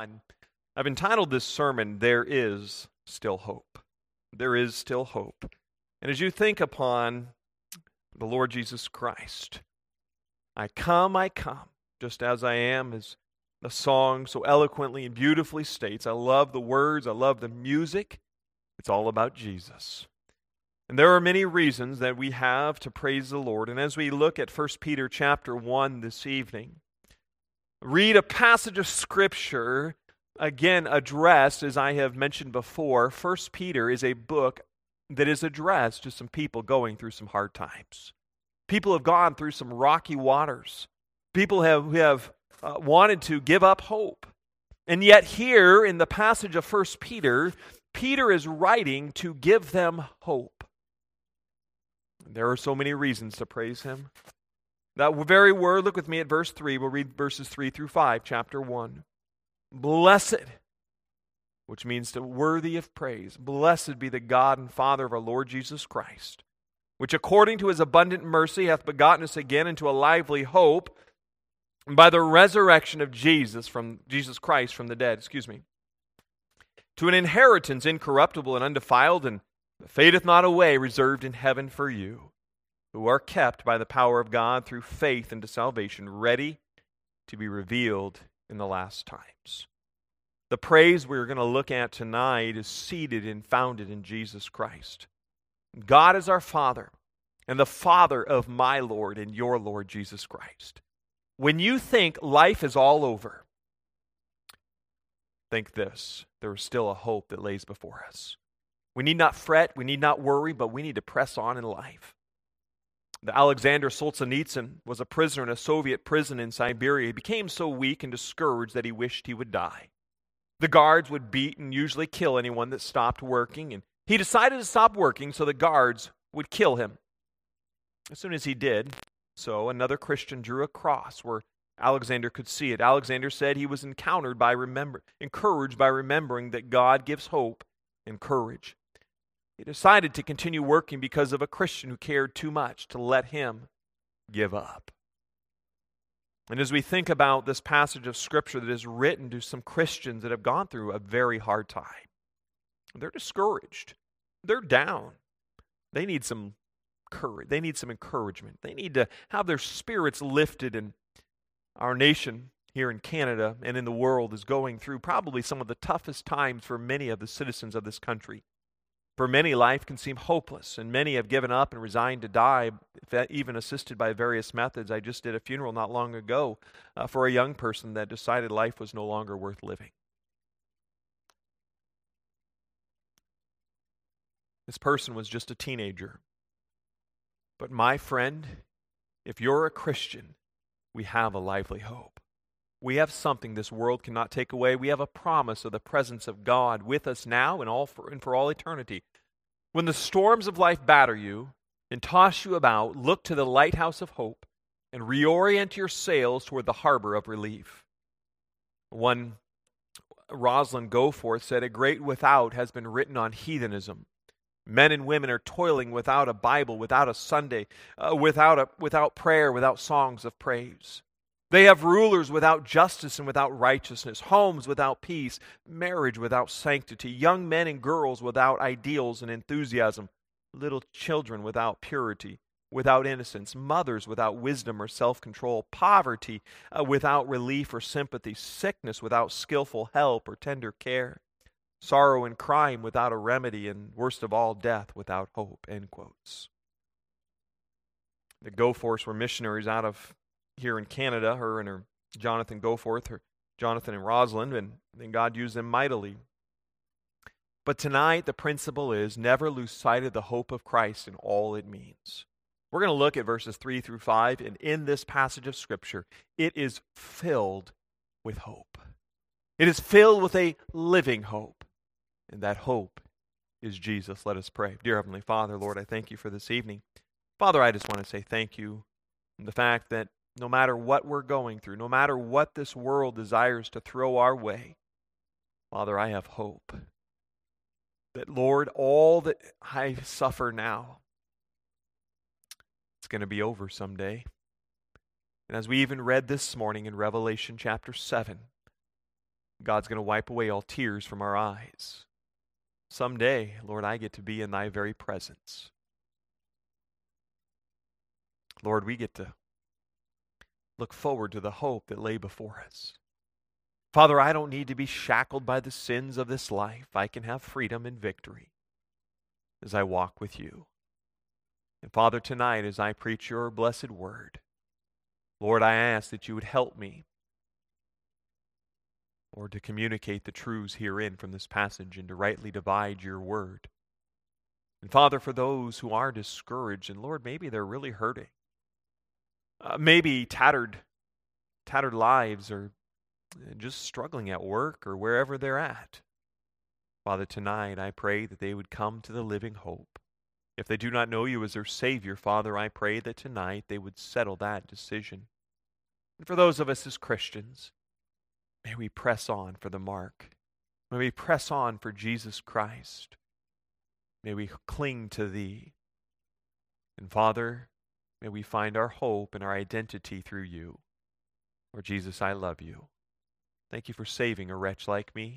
1. I've entitled this sermon, There Is Still Hope. There is still hope. And as you think upon the Lord Jesus Christ, I come, just as I am, as the song so eloquently and beautifully states. I love the words, I love the music. It's all about Jesus. And there are many reasons that we have to praise the Lord. And as we look at 1 Peter chapter 1 this evening, read a passage of Scripture, again addressed, as I have mentioned before. 1 Peter is a book that is addressed to some people going through some hard times. People have gone through some rocky waters. People have wanted to give up hope. And yet here in the passage of 1 Peter, Peter is writing to give them hope. There are so many reasons to praise him. That very word, look with me at verse 3. We'll read verses 3 through 5, chapter 1. Blessed, which means to worthy of praise. Blessed be the God and Father of our Lord Jesus Christ, which according to his abundant mercy hath begotten us again into a lively hope by the resurrection of Jesus Christ from the dead, to an inheritance incorruptible and undefiled and that fadeth not away, reserved in heaven for you, who are kept by the power of God through faith unto salvation, ready to be revealed in the last times. The praise we're going to look at tonight is seated and founded in Jesus Christ. God is our Father, and the Father of my Lord and your Lord Jesus Christ. When you think life is all over, think this: there is still a hope that lays before us. We need not fret, we need not worry, but we need to press on in life. The Alexander Solzhenitsyn was a prisoner in a Soviet prison in Siberia. He became so weak and discouraged that he wished he would die. The guards would beat and usually kill anyone that stopped working, and he decided to stop working so the guards would kill him. As soon as he did so, another Christian drew a cross where Alexander could see it. Alexander said he was encouraged by remembering that God gives hope and courage. He decided to continue working because of a Christian who cared too much to let him give up. And as we think about this passage of Scripture that is written to some Christians that have gone through a very hard time, they're discouraged. They're down. They need some courage. They need some encouragement. They need to have their spirits lifted. And our nation here in Canada and in the world is going through probably some of the toughest times for many of the citizens of this country. For many, life can seem hopeless, and many have given up and resigned to die, even assisted by various methods. I just did a funeral not long ago for a young person that decided life was no longer worth living. This person was just a teenager. But my friend, if you're a Christian, we have a lively hope. We have something this world cannot take away. We have a promise of the presence of God with us now and for all eternity. When the storms of life batter you and toss you about, look to the lighthouse of hope and reorient your sails toward the harbor of relief. One, Rosalind Goforth, said, "A great without has been written on heathenism. Men and women are toiling without a Bible, without a Sunday, without prayer, without songs of praise. They have rulers without justice and without righteousness, homes without peace, marriage without sanctity, young men and girls without ideals and enthusiasm, little children without purity, without innocence, mothers without wisdom or self-control, poverty without relief or sympathy, sickness without skillful help or tender care, sorrow and crime without a remedy, and worst of all, death without hope." End quotes. The Goforths were missionaries out of here in Canada, her and her Jonathan Goforth, Jonathan and Rosalind, and God used them mightily. But tonight, the principle is never lose sight of the hope of Christ and all it means. We're going to look at verses 3 through 5, and in this passage of Scripture, it is filled with hope. It is filled with a living hope, and that hope is Jesus. Let us pray. Dear Heavenly Father, Lord, I thank you for this evening. Father, I just want to say thank you for the fact that no matter what we're going through, no matter what this world desires to throw our way, Father, I have hope that, Lord, all that I suffer now, it's going to be over someday. And as we even read this morning in Revelation chapter 7, God's going to wipe away all tears from our eyes. Someday, Lord, I get to be in thy very presence. Lord, we get to look forward to the hope that lay before us. Father, I don't need to be shackled by the sins of this life. I can have freedom and victory as I walk with you. And Father, tonight as I preach your blessed word, Lord, I ask that you would help me, Lord, to communicate the truths herein from this passage and to rightly divide your word. And Father, for those who are discouraged, and Lord, maybe they're really hurting, maybe tattered lives, or just struggling at work or wherever they're at, Father, tonight I pray that they would come to the living hope. If they do not know you as their Savior, Father, I pray that tonight they would settle that decision. And for those of us as Christians, may we press on for the mark. May we press on for Jesus Christ. May we cling to thee. And Father, may we find our hope and our identity through you. Lord Jesus, I love you. Thank you for saving a wretch like me.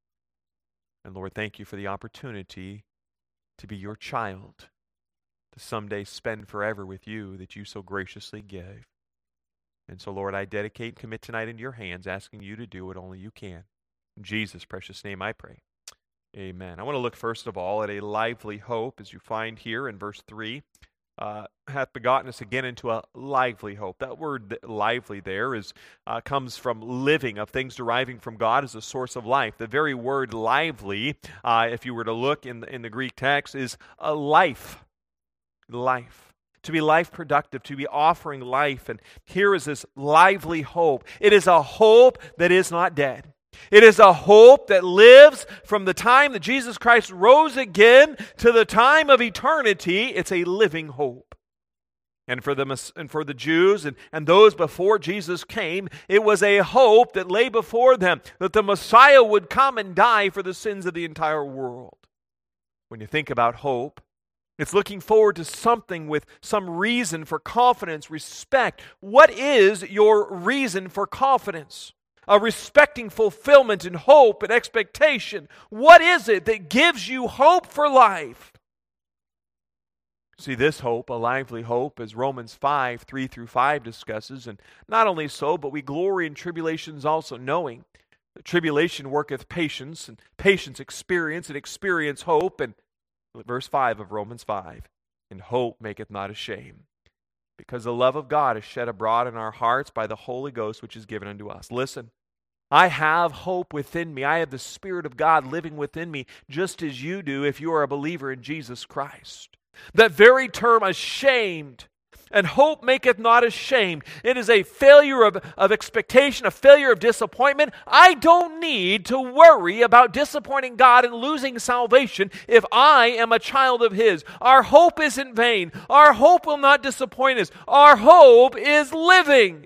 And Lord, thank you for the opportunity to be your child, to someday spend forever with you that you so graciously give. And so, Lord, I dedicate and commit tonight into your hands, asking you to do what only you can. In Jesus' precious name I pray. Amen. I want to look first of all at a lively hope, as you find here in verse 3. Hath begotten us again into a lively hope. That word lively there comes from living, of things deriving from God as a source of life. The very word lively, if you were to look in the Greek text, is a life. Life. To be life productive, to be offering life. And here is this lively hope. It is a hope that is not dead. It is a hope that lives from the time that Jesus Christ rose again to the time of eternity. It's a living hope. And for the Jews and those before Jesus came, it was a hope that lay before them, that the Messiah would come and die for the sins of the entire world. When you think about hope, it's looking forward to something with some reason for confidence, respect. What is your reason for confidence? A respecting fulfillment and hope and expectation. What is it that gives you hope for life? See, this hope, a lively hope, as Romans 5, 3 through 5 discusses, and not only so, but we glory in tribulations also, knowing that tribulation worketh patience, and patience experience, and experience hope, and verse 5 of Romans 5, and hope maketh not ashamed, because the love of God is shed abroad in our hearts by the Holy Ghost which is given unto us. Listen, I have hope within me. I have the Spirit of God living within me, just as you do if you are a believer in Jesus Christ. That very term, ashamed, and hope maketh not ashamed. It is a failure of expectation, a failure of disappointment. I don't need to worry about disappointing God and losing salvation if I am a child of His. Our hope isn't vain. Our hope will not disappoint us. Our hope is living.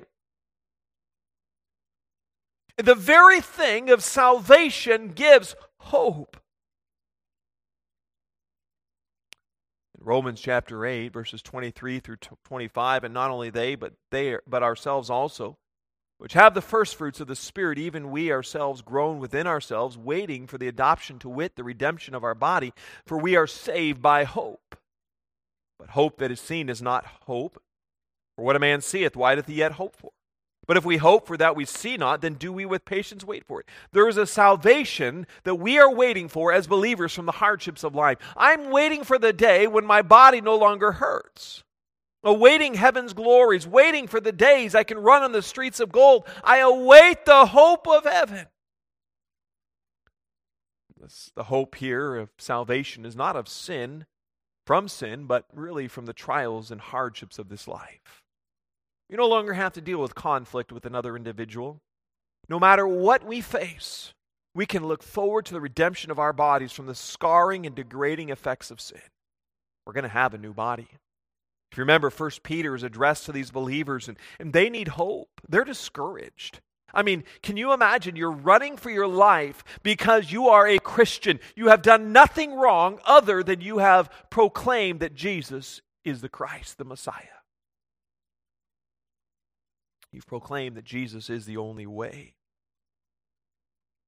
The very thing of salvation gives hope. Romans chapter 8, verses 23 through 25, and not only but ourselves also, which have the first fruits of the Spirit, even we ourselves groan within ourselves, waiting for the adoption, to wit, the redemption of our body, for we are saved by hope. But hope that is seen is not hope. For what a man seeth, why doth he yet hope for? But if we hope for that we see not, then do we with patience wait for it. There is a salvation that we are waiting for as believers from the hardships of life. I'm waiting for the day when my body no longer hurts. Awaiting heaven's glories, waiting for the days I can run on the streets of gold. I await the hope of heaven. The hope here of salvation is not of sin, from sin, but really from the trials and hardships of this life. You no longer have to deal with conflict with another individual. No matter what we face, we can look forward to the redemption of our bodies from the scarring and degrading effects of sin. We're going to have a new body. If you remember, 1 Peter is addressed to these believers, and they need hope. They're discouraged. I mean, can you imagine you're running for your life because you are a Christian? You have done nothing wrong other than you have proclaimed that Jesus is the Christ, the Messiah. You've proclaimed that Jesus is the only way.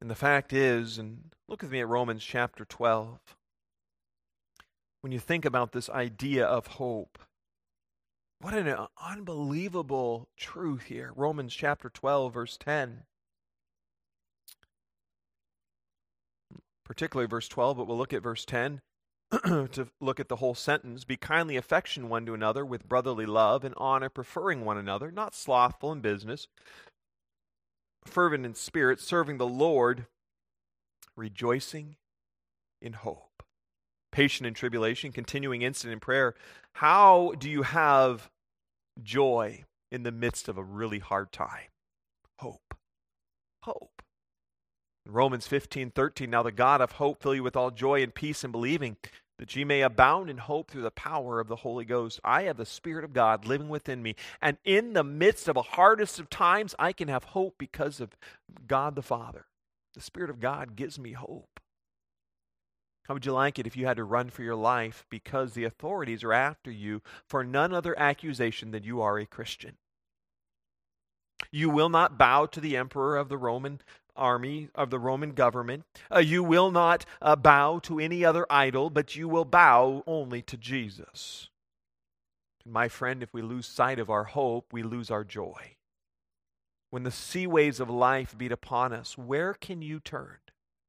And the fact is, and look with me at Romans chapter 12. When you think about this idea of hope, what an unbelievable truth here. Romans chapter 12, verse 10. Particularly verse 12, but we'll look at verse 10 to look at the whole sentence. Be kindly affectionate one to another with brotherly love and honor, preferring one another, not slothful in business, fervent in spirit, serving the Lord, rejoicing in hope, patient in tribulation, continuing instant in prayer. How do you have joy in the midst of a really hard time? Hope. Hope. Romans 15:13, now the God of hope fill you with all joy and peace in believing, that ye may abound in hope through the power of the Holy Ghost. I have the Spirit of God living within me, and in the midst of a hardest of times, I can have hope because of God the Father. The Spirit of God gives me hope. How would you like it if you had to run for your life because the authorities are after you for none other accusation than you are a Christian? You will not bow to the emperor of the Roman army, of the Roman government. You will not bow to any other idol, but you will bow only to Jesus. And my friend, if we lose sight of our hope, we lose our joy. When the sea waves of life beat upon us, where can you turn?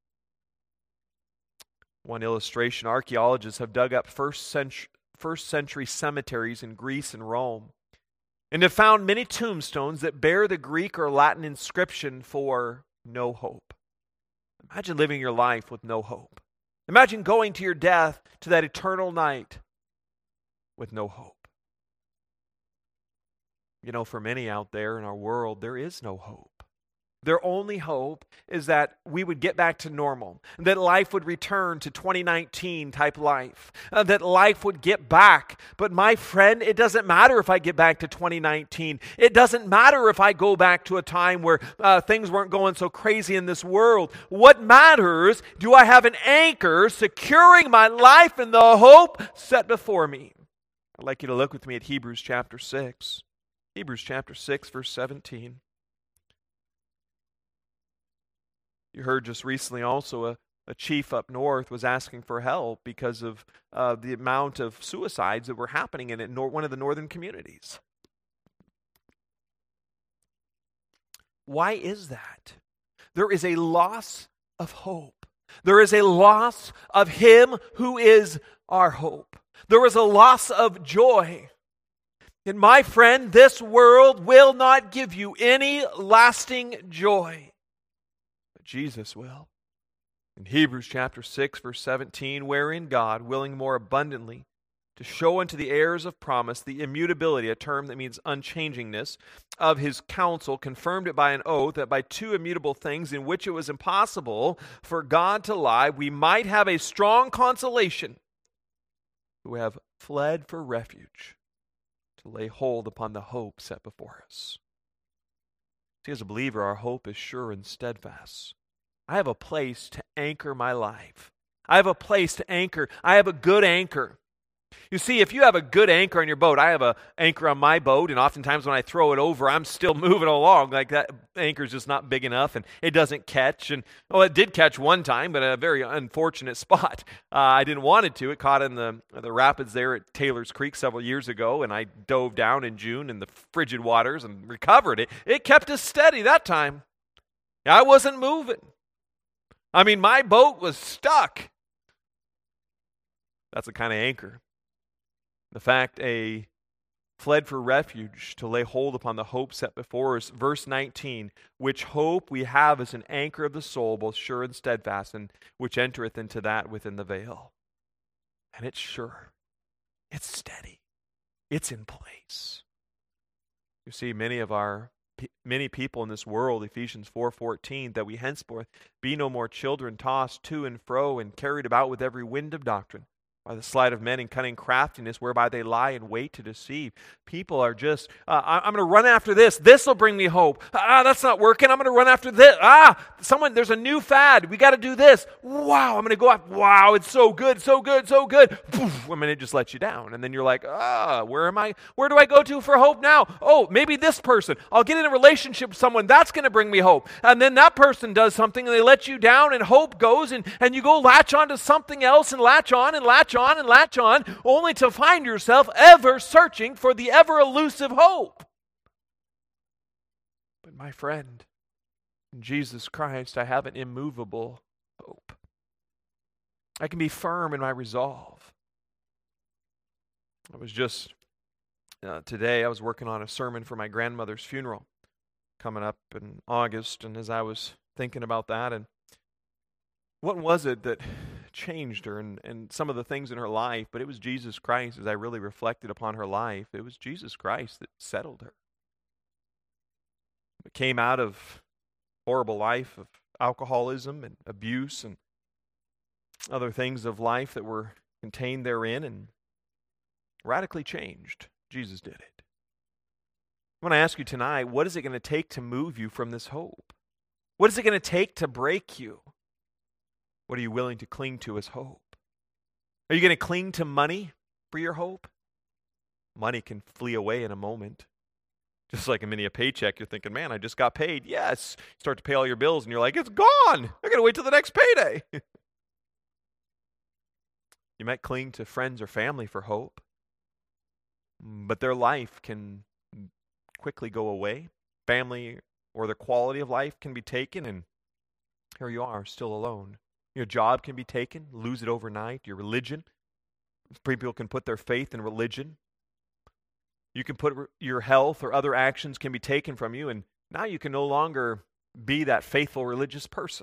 One illustration, archaeologists have dug up first century cemeteries in Greece and Rome, and have found many tombstones that bear the Greek or Latin inscription for no hope. Imagine living your life with no hope. Imagine going to your death, to that eternal night, with no hope. You know, for many out there in our world, there is no hope. Their only hope is that we would get back to normal, that life would return to 2019 type life, that life would get back. But my friend, it doesn't matter if I get back to 2019. It doesn't matter if I go back to a time where things weren't going so crazy in this world. What matters, do I have an anchor securing my life in the hope set before me? I'd like you to look with me at Hebrews chapter 6. Hebrews chapter 6, verse 17. You heard just recently also a chief up north was asking for help because of the amount of suicides that were happening in one of the northern communities. Why is that? There is a loss of hope. There is a loss of Him who is our hope. There is a loss of joy. And my friend, this world will not give you any lasting joy. Jesus will. In Hebrews chapter 6, verse 17, wherein God, willing more abundantly to show unto the heirs of promise the immutability, a term that means unchangingness, of His counsel, confirmed it by an oath, that by two immutable things in which it was impossible for God to lie, we might have a strong consolation, who have fled for refuge, to lay hold upon the hope set before us. See, as a believer, our hope is sure and steadfast. I have a place to anchor my life. I have a place to anchor. I have a good anchor. You see, if you have a good anchor on your boat, I have an anchor on my boat, and oftentimes when I throw it over, I'm still moving along. Like that anchor's just not big enough, and it doesn't catch. And it did catch one time, but a very unfortunate spot. I didn't want it to. It caught in the rapids there at Taylor's Creek several years ago, and I dove down in June in the frigid waters and recovered it. It kept us steady that time. I wasn't moving. I mean, my boat was stuck. That's the kind of anchor. The fact a fled for refuge to lay hold upon the hope set before us. Verse 19, which hope we have as an anchor of the soul, both sure and steadfast, and which entereth into that within the veil. And it's sure. It's steady. It's in place. You see, many people in this world, Ephesians 4:14, that we henceforth be no more children tossed to and fro and carried about with every wind of doctrine, by the sleight of men and cunning craftiness, whereby they lie in wait to deceive. People are just, I'm going to run after this. This will bring me hope. That's not working. I'm going to run after this. There's a new fad. We got to do this. Wow, I'm going to go up. Wow, it's so good, so good, so good. Poof, it just lets you down. And then you're like, where am I? Where do I go to for hope now? Oh, maybe this person. I'll get in a relationship with someone. That's going to bring me hope. And then that person does something and they let you down and hope goes and you go latch on to something else and latch on and latch on and latch on, only to find yourself ever searching for the ever elusive hope. But my friend, in Jesus Christ, I have an immovable hope. I can be firm in my resolve. I was just, today I was working on a sermon for my grandmother's funeral coming up in August, and as I was thinking about that, and what was it that changed her and some of the things in her life, but it was Jesus Christ. As I really reflected upon her life, it was Jesus Christ that settled her. It came out of horrible life of alcoholism and abuse and other things of life that were contained therein and radically changed. Jesus did it. I want to ask you tonight, what is it going to take to move you from this hope? What is it going to take to break you? What are you willing to cling to as hope? Are you going to cling to money for your hope? Money can flee away in a moment. Just like a mini paycheck, you're thinking, man, I just got paid. Yes. You start to pay all your bills and you're like, it's gone. I got to wait till the next payday. You might cling to friends or family for hope, but their life can quickly go away. Family or the quality of life can be taken, and here you are, still alone. Your job can be taken, lose it overnight. Your religion, people can put their faith in religion. You can put your health or other actions can be taken from you, and now you can no longer be that faithful religious person.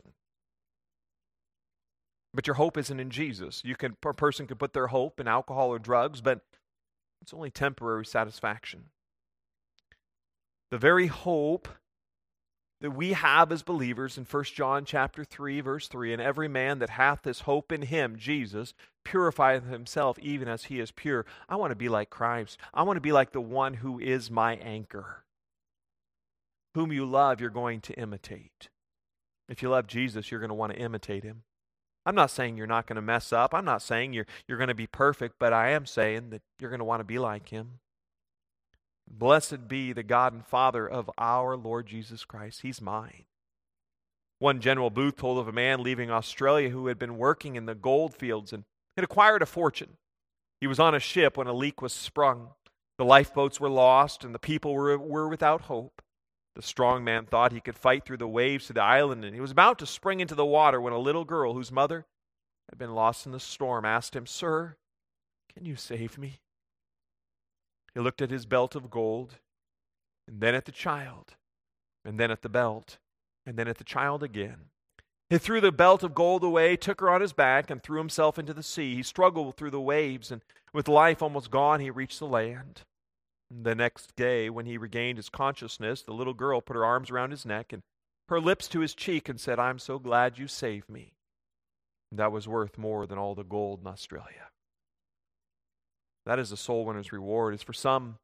But your hope isn't in Jesus. A person could put their hope in alcohol or drugs, but it's only temporary satisfaction. The very hope that we have as believers in 1 John chapter 3, verse 3, and every man that hath this hope in him, Jesus, purifieth himself even as he is pure. I want to be like Christ. I want to be like the one who is my anchor. Whom you love, you're going to imitate. If you love Jesus, you're going to want to imitate him. I'm not saying you're not going to mess up. I'm not saying you're going to be perfect, but I am saying that you're going to want to be like him. Blessed be the God and Father of our Lord Jesus Christ. He's mine. One General Booth told of a man leaving Australia who had been working in the gold fields and had acquired a fortune. He was on a ship when a leak was sprung. The lifeboats were lost and the people were without hope. The strong man thought he could fight through the waves to the island, and he was about to spring into the water when a little girl whose mother had been lost in the storm asked him, "Sir, can you save me?" He looked at his belt of gold, and then at the child, and then at the belt, and then at the child again. He threw the belt of gold away, took her on his back, and threw himself into the sea. He struggled through the waves, and with life almost gone, he reached the land. The next day, when he regained his consciousness, the little girl put her arms around his neck and her lips to his cheek and said, "I'm so glad you saved me." And that was worth more than all the gold in Australia. That is the soul winner's reward. It is for some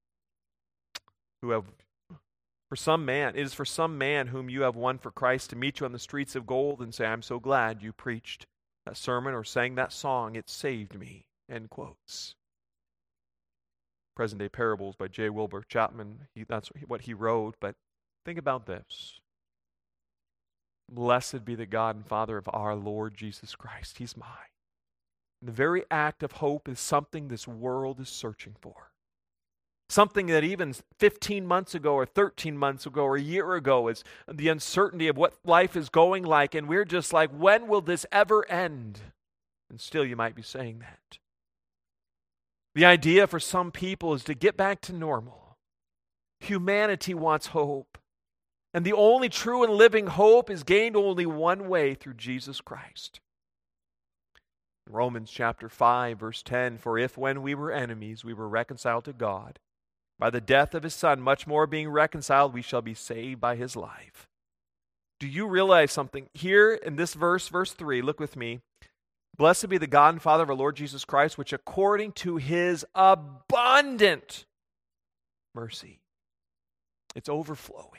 man whom you have won for Christ to meet you on the streets of gold and say, "I'm so glad you preached that sermon or sang that song. It saved me." End quotes. Present Day Parables by J. Wilbur Chapman. That's what he wrote. But think about this. Blessed be the God and Father of our Lord Jesus Christ. He's mine. The very act of hope is something this world is searching for. Something that even 15 months ago or 13 months ago or a year ago is the uncertainty of what life is going like, and we're just like, when will this ever end? And still you might be saying that. The idea for some people is to get back to normal. Humanity wants hope. And the only true and living hope is gained only one way, through Jesus Christ. Romans chapter 5, verse 10, "For if when we were enemies, we were reconciled to God, by the death of his Son, much more being reconciled, we shall be saved by his life." Do you realize something? Here in this verse 3, look with me. Blessed be the God and Father of our Lord Jesus Christ, which according to his abundant mercy, it's overflowing.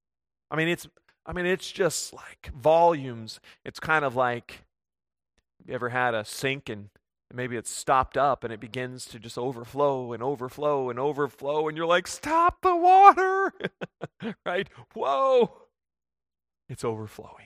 It's just like volumes. It's kind of like, you ever had a sink and maybe it's stopped up and it begins to just overflow and overflow and overflow, and you're like, stop the water, right? Whoa, it's overflowing.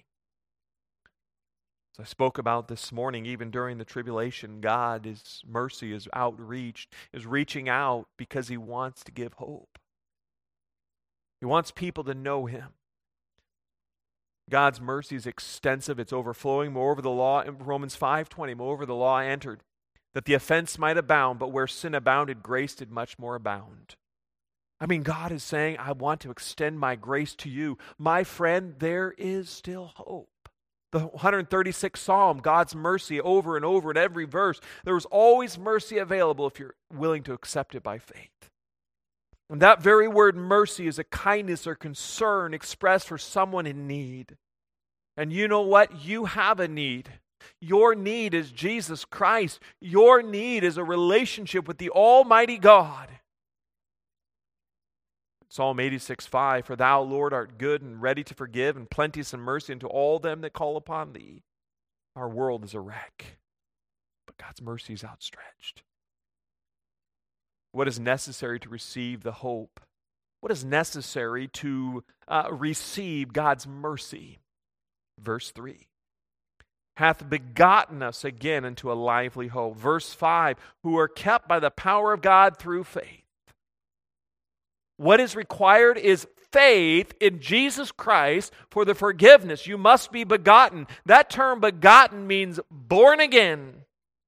As I spoke about this morning, even during the tribulation, God's mercy is outreached, is reaching out because he wants to give hope. He wants people to know him. God's mercy is extensive, it's overflowing. Moreover, the law, in Romans 5:20, moreover, the law entered, that the offense might abound, but where sin abounded, grace did much more abound. God is saying, I want to extend my grace to you. My friend, there is still hope. The 136th Psalm, God's mercy over and over in every verse. There is always mercy available if you're willing to accept it by faith. And that very word mercy is a kindness or concern expressed for someone in need. And you know what? You have a need. Your need is Jesus Christ. Your need is a relationship with the Almighty God. Psalm 86:5, for thou, Lord, art good and ready to forgive and plenteous in mercy unto all them that call upon thee. Our world is a wreck, but God's mercy is outstretched. What is necessary to receive the hope? What is necessary to receive God's mercy? Verse 3. Hath begotten us again into a lively hope. Verse 5, who are kept by the power of God through faith. What is required is faith in Jesus Christ for the forgiveness. You must be begotten. That term begotten means born again.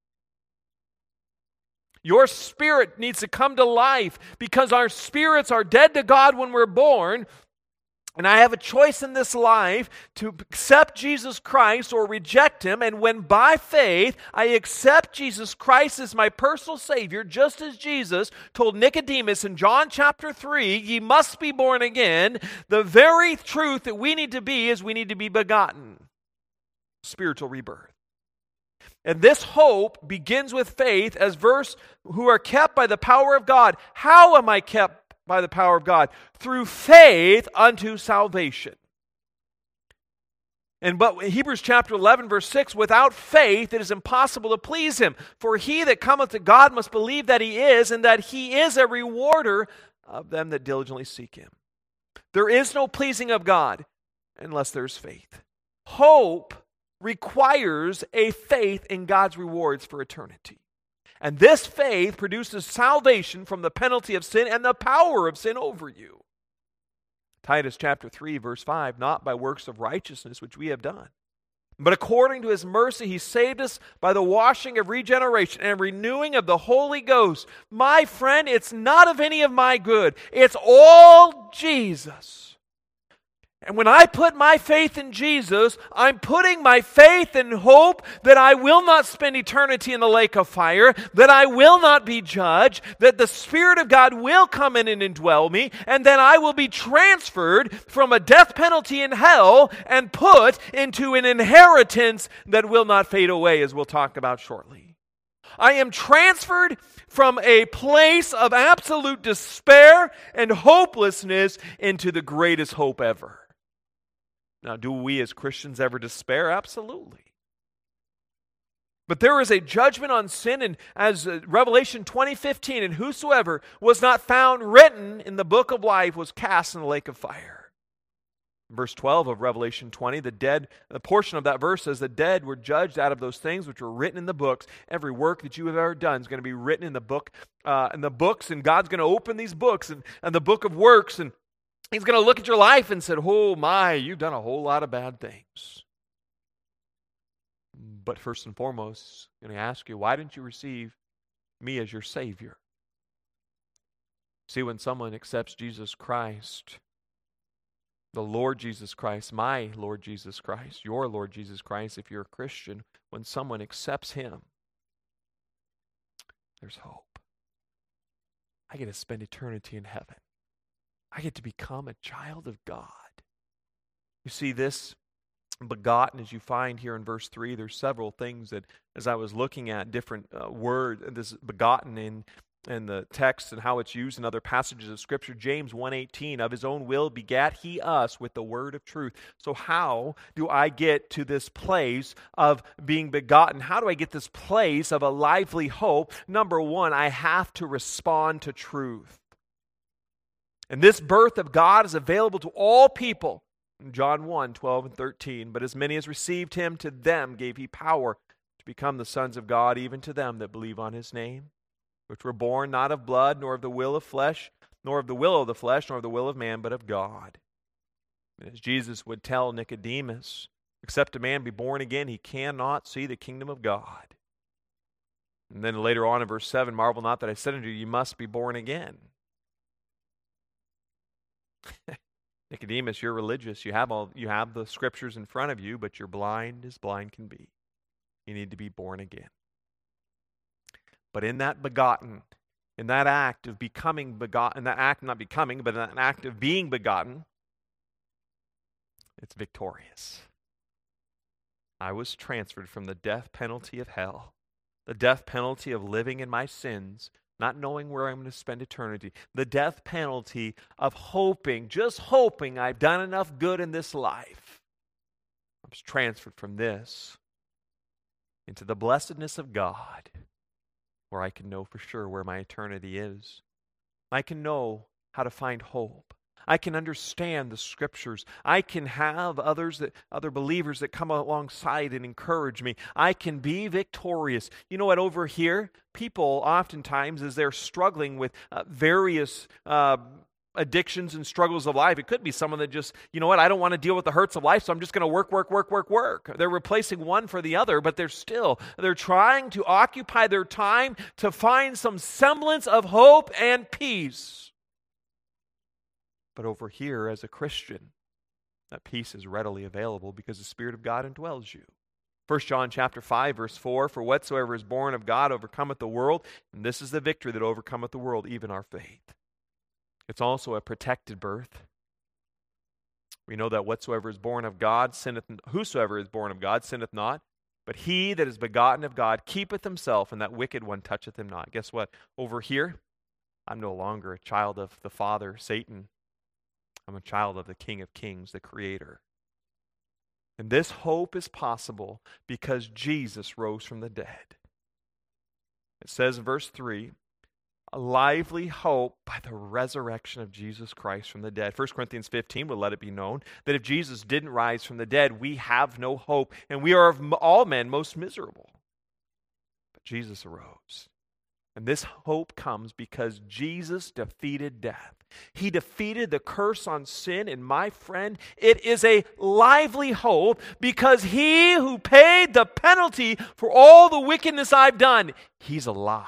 Your spirit needs to come to life because our spirits are dead to God when we're born. And I have a choice in this life to accept Jesus Christ or reject him. And when by faith I accept Jesus Christ as my personal Savior, just as Jesus told Nicodemus in John chapter 3, ye must be born again, the very truth that we need to be is we need to be begotten. Spiritual rebirth. And this hope begins with faith as verse, who are kept by the power of God. How am I kept by the power of God? Through faith unto salvation. But Hebrews chapter 11 verse 6, without faith it is impossible to please him. For he that cometh to God must believe that he is, and that he is a rewarder of them that diligently seek him. There is no pleasing of God unless there's faith. Hope requires a faith in God's rewards for eternity. And this faith produces salvation from the penalty of sin and the power of sin over you. Titus chapter 3 verse 5, not by works of righteousness which we have done, but according to his mercy he saved us by the washing of regeneration and renewing of the Holy Ghost. My friend, it's not of any of my good. It's all Jesus. And when I put my faith in Jesus, I'm putting my faith and hope that I will not spend eternity in the lake of fire, that I will not be judged, that the Spirit of God will come in and indwell me, and then I will be transferred from a death penalty in hell and put into an inheritance that will not fade away, as we'll talk about shortly. I am transferred from a place of absolute despair and hopelessness into the greatest hope ever. Now, do we as Christians ever despair? Absolutely. But there is a judgment on sin, and as Revelation 20:15, and whosoever was not found written in the book of life was cast in the lake of fire. Verse 12 of Revelation 20, the portion of that verse says, the dead were judged out of those things which were written in the books. Every work that you have ever done is going to be written in the book, in the books, and God's going to open these books and the book of works, and He's going to look at your life and say, oh my, you've done a whole lot of bad things. But first and foremost, I'm going to ask you, why didn't you receive me as your Savior? See, when someone accepts Jesus Christ, the Lord Jesus Christ, my Lord Jesus Christ, your Lord Jesus Christ, if you're a Christian, when someone accepts him, there's hope. I get to spend eternity in heaven. I get to become a child of God. You see, this begotten, as you find here in verse 3, there's several things that, as I was looking at different words, this begotten in the text and how it's used in other passages of Scripture, James 1:18, of his own will begat he us with the word of truth. So how do I get to this place of being begotten? How do I get this place of a lively hope? Number one, I have to respond to truth. And this birth of God is available to all people. In John 1:12 and 13, but as many as received him, to them gave he power to become the sons of God, even to them that believe on his name, which were born not of blood, nor of the will of flesh, nor of the will of the flesh, nor of the will of man, but of God. And as Jesus would tell Nicodemus, except a man be born again, he cannot see the kingdom of God. And then later on in verse 7, marvel not that I said unto you, you must be born again. Nicodemus, you're religious. You have the Scriptures in front of you, but you're blind as blind can be. You need to be born again. But in that begotten, in that act of becoming begotten, in that act not becoming, but in that act of being begotten, it's victorious. I was transferred from the death penalty of hell, the death penalty of living in my sins, not knowing where I'm going to spend eternity, the death penalty of hoping, just hoping I've done enough good in this life. I was transferred from this into the blessedness of God, where I can know for sure where my eternity is. I can know how to find hope. I can understand the Scriptures. I can have other believers that come alongside and encourage me. I can be victorious. You know what, over here, people oftentimes, as they're struggling with various addictions and struggles of life, it could be someone that just, you know what, I don't want to deal with the hurts of life, so I'm just going to work. They're replacing one for the other, but they're trying to occupy their time to find some semblance of hope and peace. But over here, as a Christian, that peace is readily available because the Spirit of God indwells you. 1 John chapter 5, verse 4, for whatsoever is born of God overcometh the world, and this is the victory that overcometh the world, even our faith. It's also a protected birth. We know that whosoever is born of God sinneth not, but he that is begotten of God keepeth himself, and that wicked one toucheth him not. Guess what? Over here, I'm no longer a child of the father, Satan. I'm a child of the King of Kings, the Creator. And this hope is possible because Jesus rose from the dead. It says in verse 3, a lively hope by the resurrection of Jesus Christ from the dead. 1 Corinthians 15 will let it be known that if Jesus didn't rise from the dead, we have no hope, and we are of all men most miserable. But Jesus arose. And this hope comes because Jesus defeated death. He defeated the curse on sin, and my friend, it is a lively hope because he who paid the penalty for all the wickedness I've done, he's alive.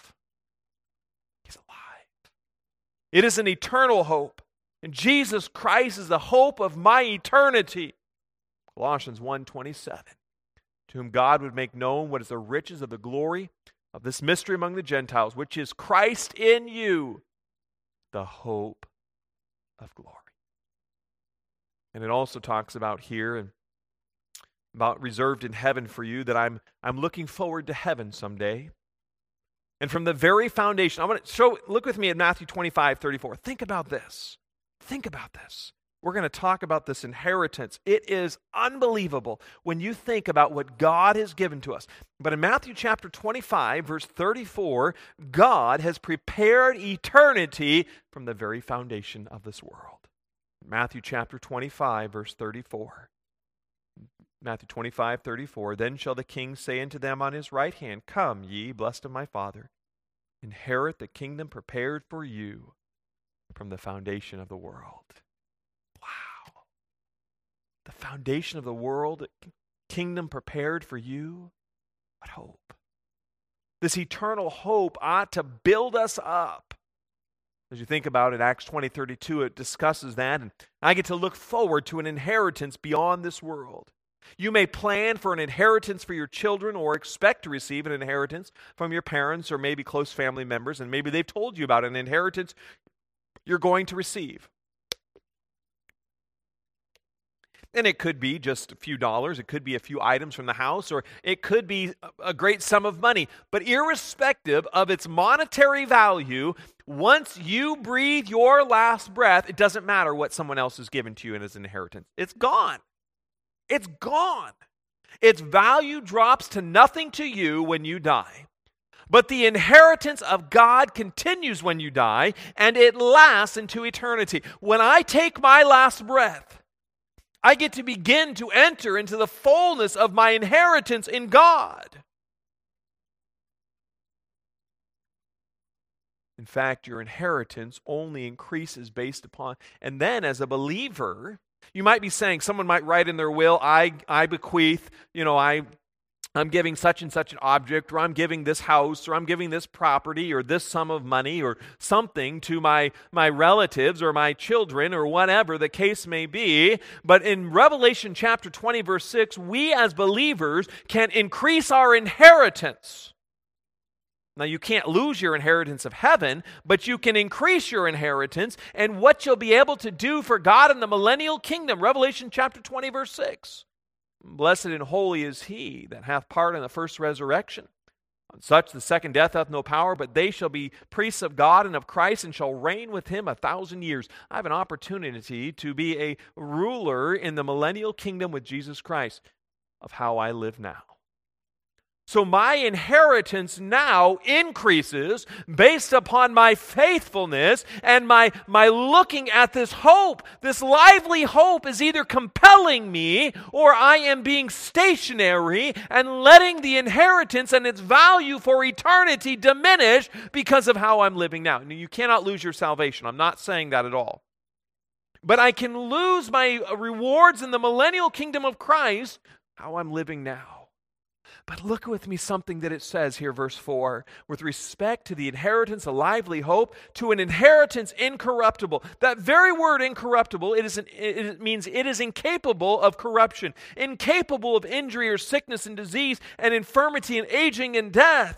He's alive. It is an eternal hope, and Jesus Christ is the hope of my eternity. Colossians 1:27, to whom God would make known what is the riches of the glory of this mystery among the Gentiles, which is Christ in you, the hope of glory. And it also talks about here and about reserved in heaven for you, that I'm looking forward to heaven someday. And from the very foundation, I want to look with me at Matthew 25:34. Think about this. Think about this. We're going to talk about this inheritance. It is unbelievable when you think about what God has given to us. But in Matthew chapter 25, verse 34, God has prepared eternity from the very foundation of this world. Matthew chapter 25, verse 34. Matthew 25:34, then shall the king say unto them on his right hand, come, ye blessed of my Father, inherit the kingdom prepared for you from the foundation of the world. Wow. The foundation of the world, kingdom prepared for you. What hope. This eternal hope ought to build us up. As you think about it, Acts 20:32, it discusses that, and I get to look forward to an inheritance beyond this world. You may plan for an inheritance for your children or expect to receive an inheritance from your parents or maybe close family members, and maybe they've told you about an inheritance you're going to receive. And it could be just a few dollars, it could be a few items from the house, or it could be a great sum of money. But irrespective of its monetary value, once you breathe your last breath, it doesn't matter what someone else has given to you in as an inheritance. It's gone. It's gone. Its value drops to nothing to you when you die. But the inheritance of God continues when you die, and it lasts into eternity. When I take my last breath, I get to begin to enter into the fullness of my inheritance in God. In fact, your inheritance only increases based upon, and then as a believer, you might be saying, someone might write in their will, I bequeath, I'm giving such and such an object, or I'm giving this house, or I'm giving this property, or this sum of money, or something to my relatives, or my children, or whatever the case may be. But in Revelation chapter 20, verse 6, we as believers can increase our inheritance. Now, you can't lose your inheritance of heaven, but you can increase your inheritance and what you'll be able to do for God in the millennial kingdom. Revelation chapter 20, verse 6. Blessed and holy is he that hath part in the first resurrection. On such the second death hath no power, but they shall be priests of God and of Christ, and shall reign with him 1,000 years. I have an opportunity to be a ruler in the millennial kingdom with Jesus Christ, of how I live now. So my inheritance now increases based upon my faithfulness and my looking at this hope. This lively hope is either compelling me or I am being stationary and letting the inheritance and its value for eternity diminish because of how I'm living now. Now, you cannot lose your salvation. I'm not saying that at all. But I can lose my rewards in the millennial kingdom of Christ, how I'm living now. But look with me something that it says here, verse 4, with respect to the inheritance, a lively hope, to an inheritance incorruptible. That very word incorruptible, it means it is incapable of corruption, incapable of injury or sickness and disease and infirmity and aging and death.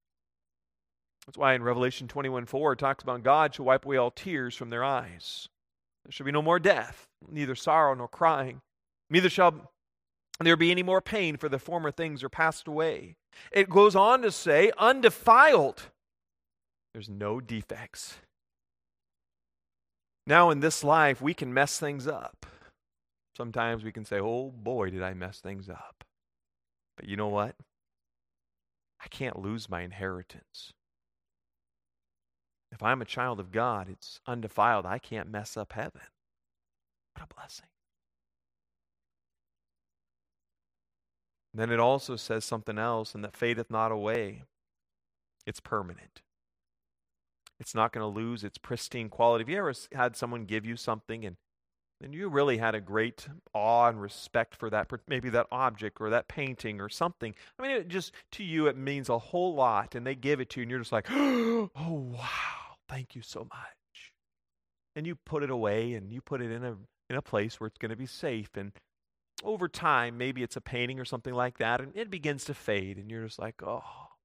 That's why in Revelation 21:4 it talks about God shall wipe away all tears from their eyes. There shall be no more death, neither sorrow nor crying. Neither shall there be any more pain, for the former things are passed away. It goes on to say, undefiled. There's no defects. Now in this life, we can mess things up. Sometimes we can say, oh boy, did I mess things up. But you know what? I can't lose my inheritance. If I'm a child of God, it's undefiled. I can't mess up heaven. What a blessing. Then it also says something else, and that fadeth not away. It's permanent. It's not going to lose its pristine quality. Have you ever had someone give you something and you really had a great awe and respect for that, maybe that object or that painting or something? I mean, it just, to you, it means a whole lot, and they give it to you, and you're just like, oh, wow, thank you so much. And you put it away, and you put it in a place where it's going to be safe, and over time, maybe it's a painting or something like that, and it begins to fade, and you're just like, oh,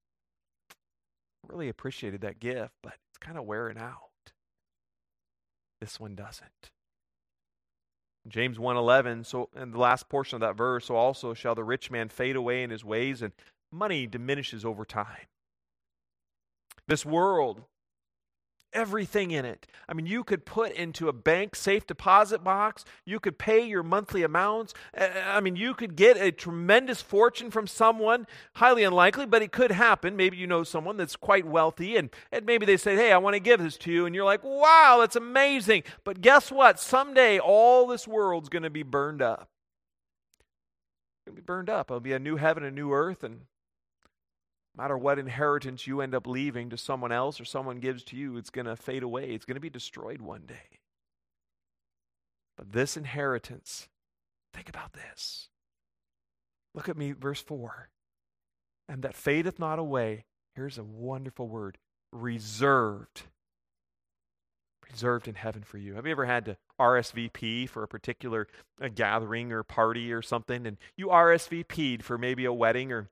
I really appreciated that gift, but it's kind of wearing out. This one doesn't. James 1:11, so in the last portion of that verse, so also shall the rich man fade away in his ways, and money diminishes over time. This world, everything in it. I mean, you could put into a bank safe deposit box. You could pay your monthly amounts. I mean, you could get a tremendous fortune from someone. Highly unlikely, but it could happen. Maybe you know someone that's quite wealthy, and maybe they say, hey, I want to give this to you. And you're like, wow, that's amazing. But guess what? Someday, all this world's going to be burned up. It's going to be burned up. It'll be a new heaven, a new earth, and no matter what inheritance you end up leaving to someone else or someone gives to you, it's going to fade away. It's going to be destroyed one day. But this inheritance, think about this. Look at me, verse 4. And that fadeth not away. Here's a wonderful word. Reserved. Reserved in heaven for you. Have you ever had to RSVP for a particular gathering or party or something, and you RSVP'd for maybe a wedding or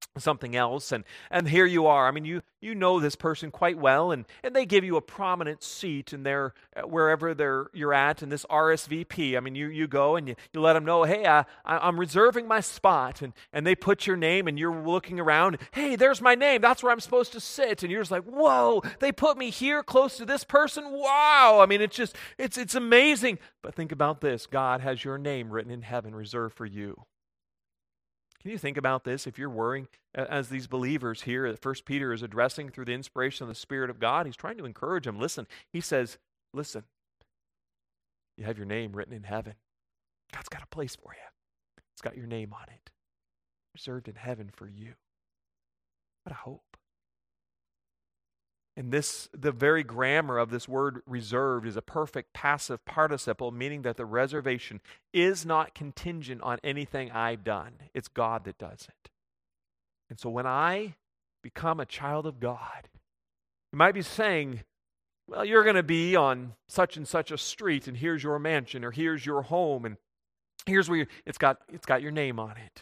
something else, and here you are. I mean, you know this person quite well, and they give you a prominent seat in their wherever you're at in this RSVP. I mean, you go and you let them know, hey, I'm reserving my spot, and they put your name, and you're looking around, hey, there's my name, that's where I'm supposed to sit, and you're just like, whoa, they put me here close to this person, wow. I mean, it's amazing. But think about this, God has your name written in heaven reserved for you. Can you think about this? If you're worrying, as these believers here that 1 Peter is addressing through the inspiration of the Spirit of God, he's trying to encourage them. Listen, he says, listen, you have your name written in heaven. God's got a place for you. It's got your name on it, reserved in heaven for you. What a hope. And the very grammar of this word reserved is a perfect passive participle, meaning that the reservation is not contingent on anything I've done. It's God that does it. And so when I become a child of God, you might be saying, well, you're going to be on such and such a street, and here's your mansion, or here's your home, and here's where it's got your name on it.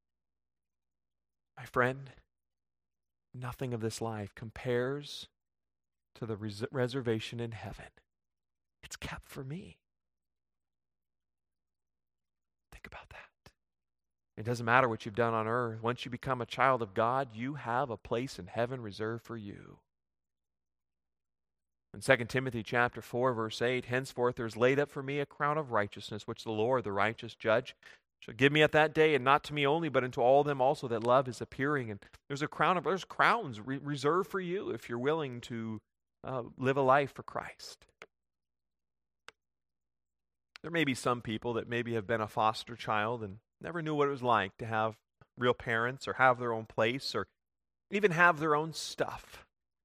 My friend, nothing of this life compares to the reservation in heaven. It's kept for me. Think about that. It doesn't matter what you've done on earth. Once you become a child of God, you have a place in heaven reserved for you. In 2 Timothy chapter 4, verse 8, henceforth there is laid up for me a crown of righteousness, which the Lord, the righteous judge, shall give me at that day, and not to me only, but unto all them also that love his appearing. And there's crowns reserved for you if you're willing to live a life for Christ. There may be some people that maybe have been a foster child and never knew what it was like to have real parents or have their own place or even have their own stuff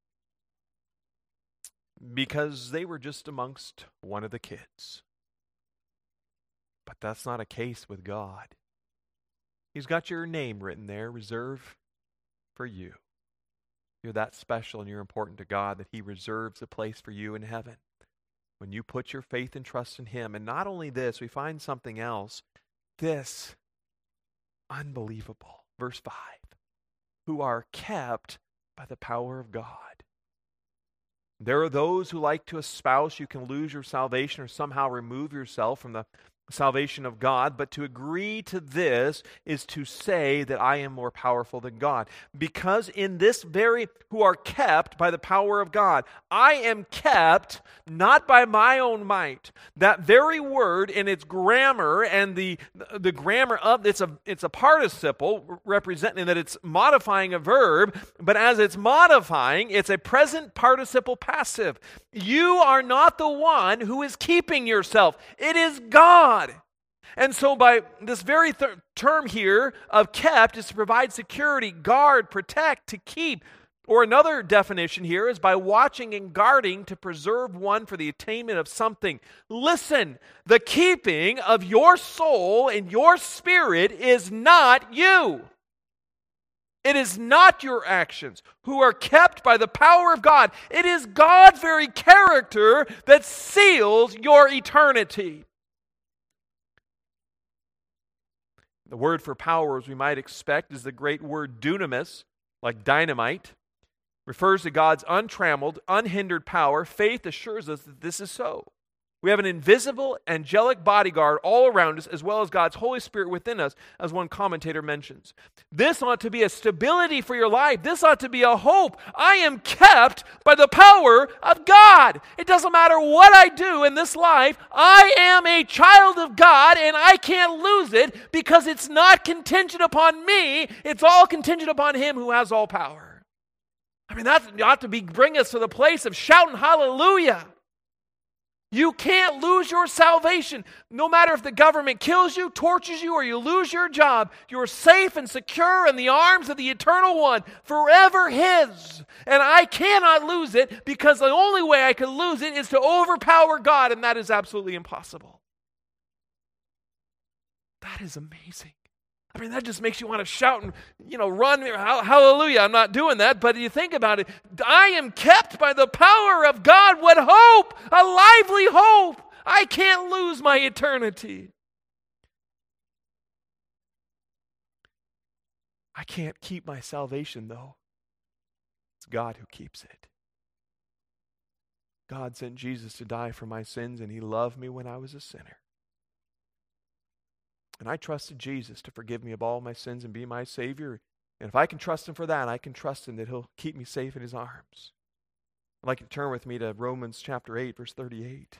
because they were just amongst one of the kids. But that's not a case with God. He's got your name written there, reserved for you. You're that special and you're important to God that He reserves a place for you in heaven when you put your faith and trust in Him. And not only this, we find something else. This, unbelievable. Verse 5, who are kept by the power of God. There are those who like to espouse you can lose your salvation or somehow remove yourself from the salvation of God, but to agree to this is to say that I am more powerful than God. Because in this very, who are kept by the power of God, I am kept not by my own might. That very word in its grammar and the grammar of it's a participle representing that it's modifying a verb, but as it's modifying, it's a present participle passive. You are not the one who is keeping yourself. It is God. And so by this very term here of kept is to provide security, guard, protect, to keep. Or another definition here is by watching and guarding to preserve one for the attainment of something. Listen, the keeping of your soul and your spirit is not you. It is not your actions who are kept by the power of God. It is God's very character that seals your eternity. The word for power, as we might expect, is the great word dunamis, like dynamite. Refers to God's untrammeled, unhindered power. Faith assures us that this is so. We have an invisible, angelic bodyguard all around us, as well as God's Holy Spirit within us, as one commentator mentions. This ought to be a stability for your life. This ought to be a hope. I am kept by the power of God. It doesn't matter what I do in this life. I am a child of God, and I can't lose it because it's not contingent upon me. It's all contingent upon Him who has all power. I mean, that ought to bring us to the place of shouting hallelujah. You can't lose your salvation. No matter if the government kills you, tortures you, or you lose your job, you're safe and secure in the arms of the Eternal One, forever His. And I cannot lose it because the only way I can lose it is to overpower God, and that is absolutely impossible. That is amazing. I mean, that just makes you want to shout and, run, hallelujah. I'm not doing that, but you think about it. I am kept by the power of God. What hope! A lively hope! I can't lose my eternity. I can't keep my salvation, though. It's God who keeps it. God sent Jesus to die for my sins, and he loved me when I was a sinner. And I trusted Jesus to forgive me of all my sins and be my Savior. And if I can trust him for that, I can trust him that he'll keep me safe in his arms. I'd like you to turn with me to Romans chapter 8, verse 38.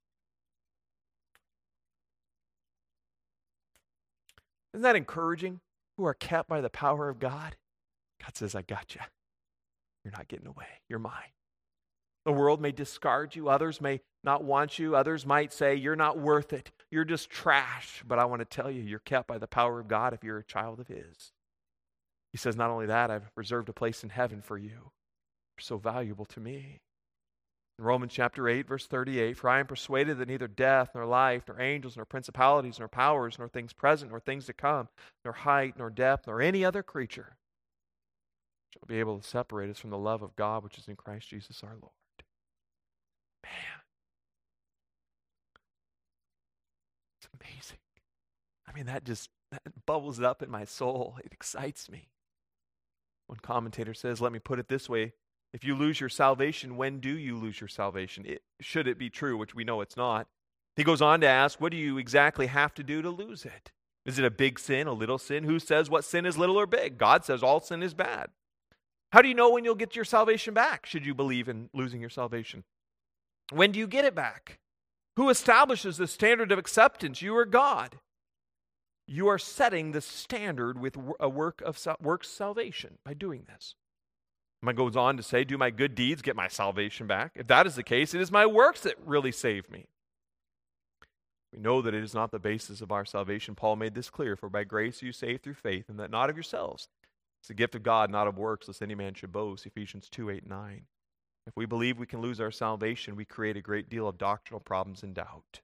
Isn't that encouraging? Who are kept by the power of God. God says, I got you. You're not getting away. You're mine. The world may discard you. Others may not want you. Others might say, you're not worth it. You're just trash. But I want to tell you, you're kept by the power of God if you're a child of his. He says, not only that, I've reserved a place in heaven for you. You're so valuable to me. In Romans chapter 8, verse 38, for I am persuaded that neither death, nor life, nor angels, nor principalities, nor powers, nor things present, nor things to come, nor height, nor depth, nor any other creature shall be able to separate us from the love of God which is in Christ Jesus our Lord. Man, it's amazing. I mean, that bubbles up in my soul. It excites me. One commentator says, let me put it this way. If you lose your salvation, when do you lose your salvation? Should it be true, which we know it's not. He goes on to ask, what do you exactly have to do to lose it? Is it a big sin, a little sin? Who says what sin is little or big? God says all sin is bad. How do you know when you'll get your salvation back, should you believe in losing your salvation? When do you get it back? Who establishes the standard of acceptance? You or God? You are setting the standard with a works salvation by doing this. And goes on to say, do my good deeds get my salvation back? If that is the case, it is my works that really save me. We know that it is not the basis of our salvation. Paul made this clear, for by grace you saved through faith, and that not of yourselves. It's the gift of God, not of works, lest any man should boast. Ephesians 2, 8, 9. If we believe we can lose our salvation, we create a great deal of doctrinal problems and doubt.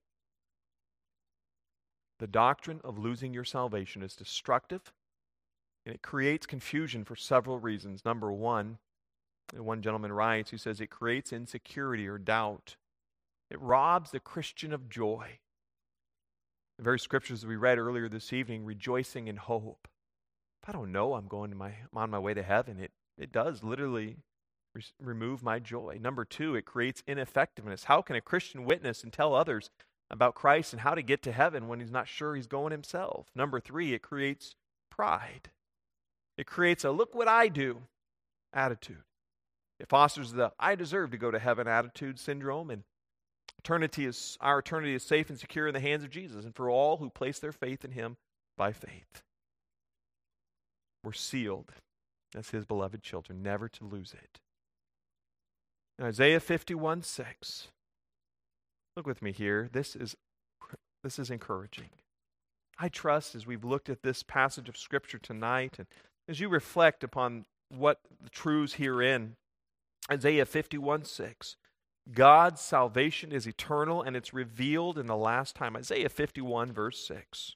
The doctrine of losing your salvation is destructive, and it creates confusion for several reasons. Number one gentleman writes, he says, it creates insecurity or doubt. It robs the Christian of joy. The very scriptures we read earlier this evening, rejoicing in hope. If I don't know I'm on my way to heaven, it does literally remove my joy. Number two, it creates ineffectiveness. How can a Christian witness and tell others about Christ and how to get to heaven when he's not sure he's going himself? Number three, it creates pride. It creates a look what I do attitude. It fosters the I deserve to go to heaven attitude syndrome, and our eternity is safe and secure in the hands of Jesus, and for all who place their faith in him by faith. We're sealed as his beloved children, never to lose it. In Isaiah 51:6. Look with me here. This is encouraging. I trust as we've looked at this passage of Scripture tonight, and as you reflect upon what the truths herein, Isaiah 51:6. God's salvation is eternal and it's revealed in the last time. Isaiah 51 verse 6.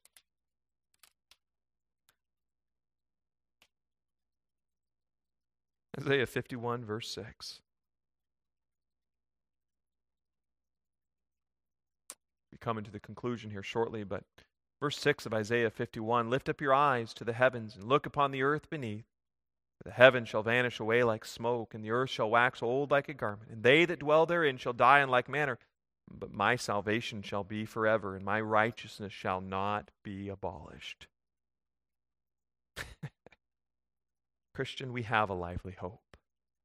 Isaiah 51 verse 6. We're coming to the conclusion here shortly, but verse 6 of Isaiah 51, lift up your eyes to the heavens and look upon the earth beneath. The heavens shall vanish away like smoke, and the earth shall wax old like a garment, and they that dwell therein shall die in like manner. But my salvation shall be forever, and my righteousness shall not be abolished. Christian, we have a lively hope.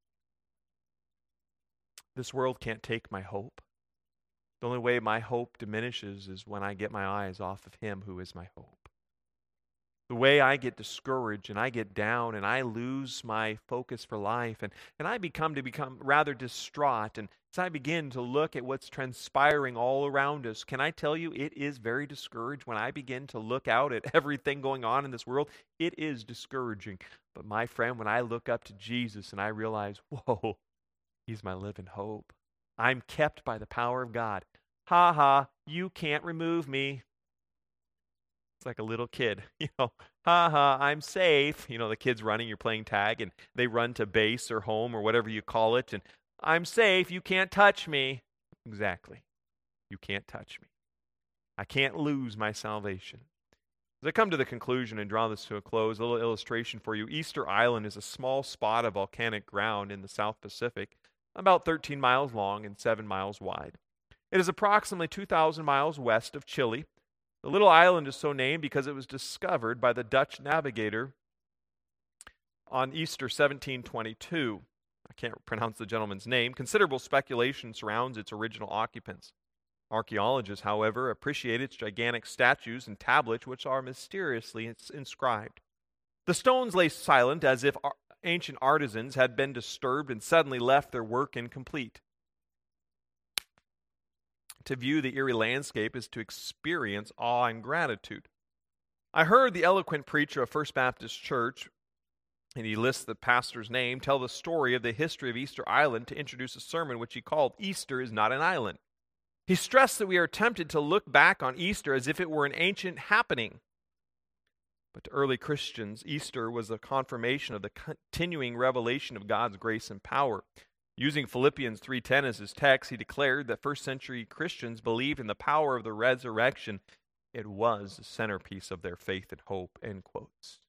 This world can't take my hope. The only way my hope diminishes is when I get my eyes off of him who is my hope. The way I get discouraged and I get down and I lose my focus for life and I become rather distraught, and as I begin to look at what's transpiring all around us, can I tell you it is very discouraging when I begin to look out at everything going on in this world. It is discouraging. But my friend, when I look up to Jesus and I realize, whoa, he's my living hope. I'm kept by the power of God. Ha ha, you can't remove me. It's like a little kid, ha ha, I'm safe. The kid's running, you're playing tag, and they run to base or home or whatever you call it, and I'm safe, you can't touch me. Exactly. You can't touch me. I can't lose my salvation. As I come to the conclusion and draw this to a close, a little illustration for you. Easter Island is a small spot of volcanic ground in the South Pacific, about 13 miles long and 7 miles wide. It is approximately 2,000 miles west of Chile. The little island is so named because it was discovered by the Dutch navigator on Easter 1722. I can't pronounce the gentleman's name. Considerable speculation surrounds its original occupants. Archaeologists, however, appreciate its gigantic statues and tablets which are mysteriously inscribed. The stones lay silent as if ancient artisans had been disturbed and suddenly left their work incomplete. To view the eerie landscape is to experience awe and gratitude. I heard the eloquent preacher of First Baptist Church, and he lists the pastor's name, tell the story of the history of Easter Island to introduce a sermon which he called Easter is Not an Island. He stressed that we are tempted to look back on Easter as if it were an ancient happening. But to early Christians, Easter was a confirmation of the continuing revelation of God's grace and power. Using Philippians 3:10 as his text, he declared that first century Christians believed in the power of the resurrection. It was the centerpiece of their faith and hope, end quotes.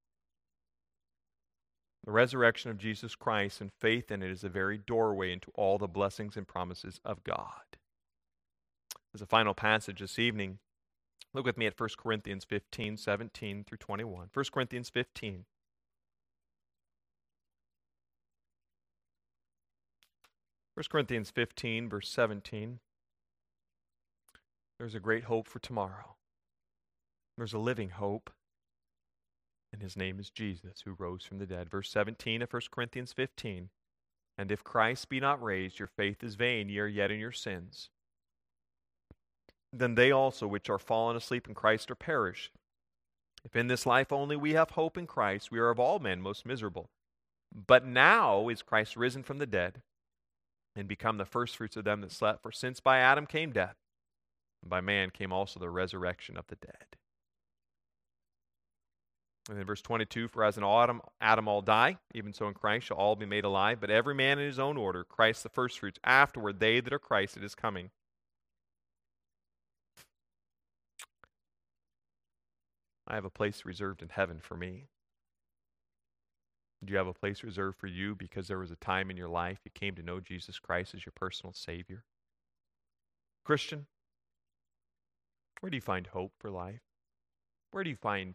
The resurrection of Jesus Christ and faith in it is a very doorway into all the blessings and promises of God. As a final passage this evening, look with me at 1 Corinthians 15, 17 through 21. 1 Corinthians 15. First Corinthians 15, verse 17. There's a great hope for tomorrow. There's a living hope, and his name is Jesus, who rose from the dead. Verse 17 of 1 Corinthians 15. And if Christ be not raised, your faith is vain, ye are yet in your sins. Then they also which are fallen asleep in Christ are perished. If in this life only we have hope in Christ, we are of all men most miserable. But now is Christ risen from the dead, and become the firstfruits of them that slept. For since by Adam came death, and by man came also the resurrection of the dead. And then verse 22, for as in Adam all die, even so in Christ shall all be made alive, but every man in his own order, Christ the firstfruits, afterward they that are Christ it is coming. I have a place reserved in heaven for me. Do you have a place reserved for you because there was a time in your life you came to know Jesus Christ as your personal Savior? Christian, where do you find hope for life? Where do you find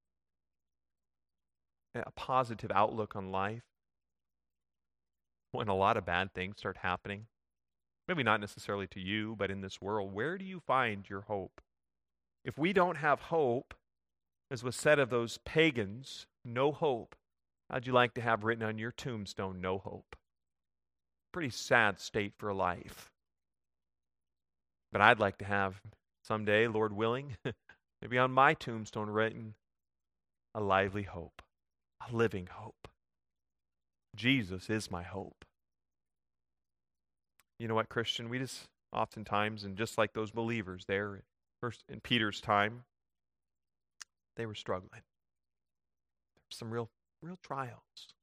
a positive outlook on life when a lot of bad things start happening? Maybe not necessarily to you, but in this world, where do you find your hope? If we don't have hope, as was said of those pagans, no hope, how'd you like to have written on your tombstone, no hope? Pretty sad state for life. But I'd like to have someday, Lord willing, maybe on my tombstone written, a lively hope, a living hope. Jesus is my hope. You know what, Christian? We just oftentimes, and just like those believers there, first in Peter's time, they were struggling. Some real trials.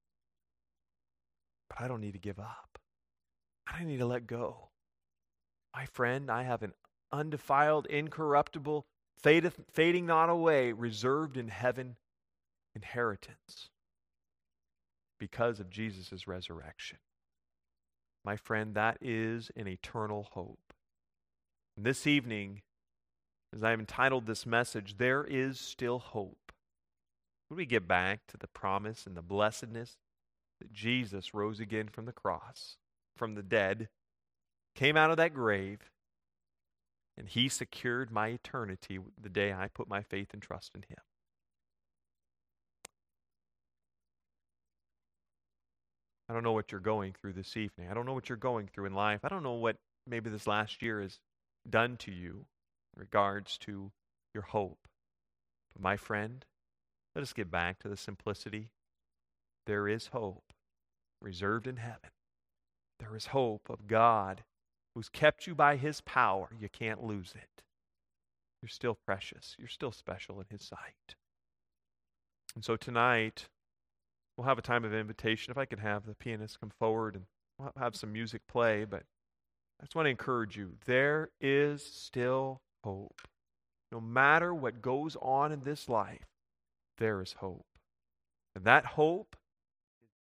But I don't need to give up. I don't need to let go. My friend, I have an undefiled, incorruptible, fading not away, reserved in heaven inheritance because of Jesus' resurrection. My friend, that is an eternal hope. And this evening, as I have entitled this message, there is still hope. Would we get back to the promise and the blessedness that Jesus rose again from the cross, from the dead, came out of that grave, and he secured my eternity the day I put my faith and trust in him. I don't know what you're going through this evening. I don't know what you're going through in life. I don't know what maybe this last year has done to you in regards to your hope. But my friend, let us get back to the simplicity. There is hope reserved in heaven. There is hope of God who's kept you by his power. You can't lose it. You're still precious. You're still special in his sight. And so tonight, we'll have a time of invitation. If I could have the pianist come forward and we'll have some music play, but I just want to encourage you. There is still hope. No matter what goes on in this life, there is hope. And that hope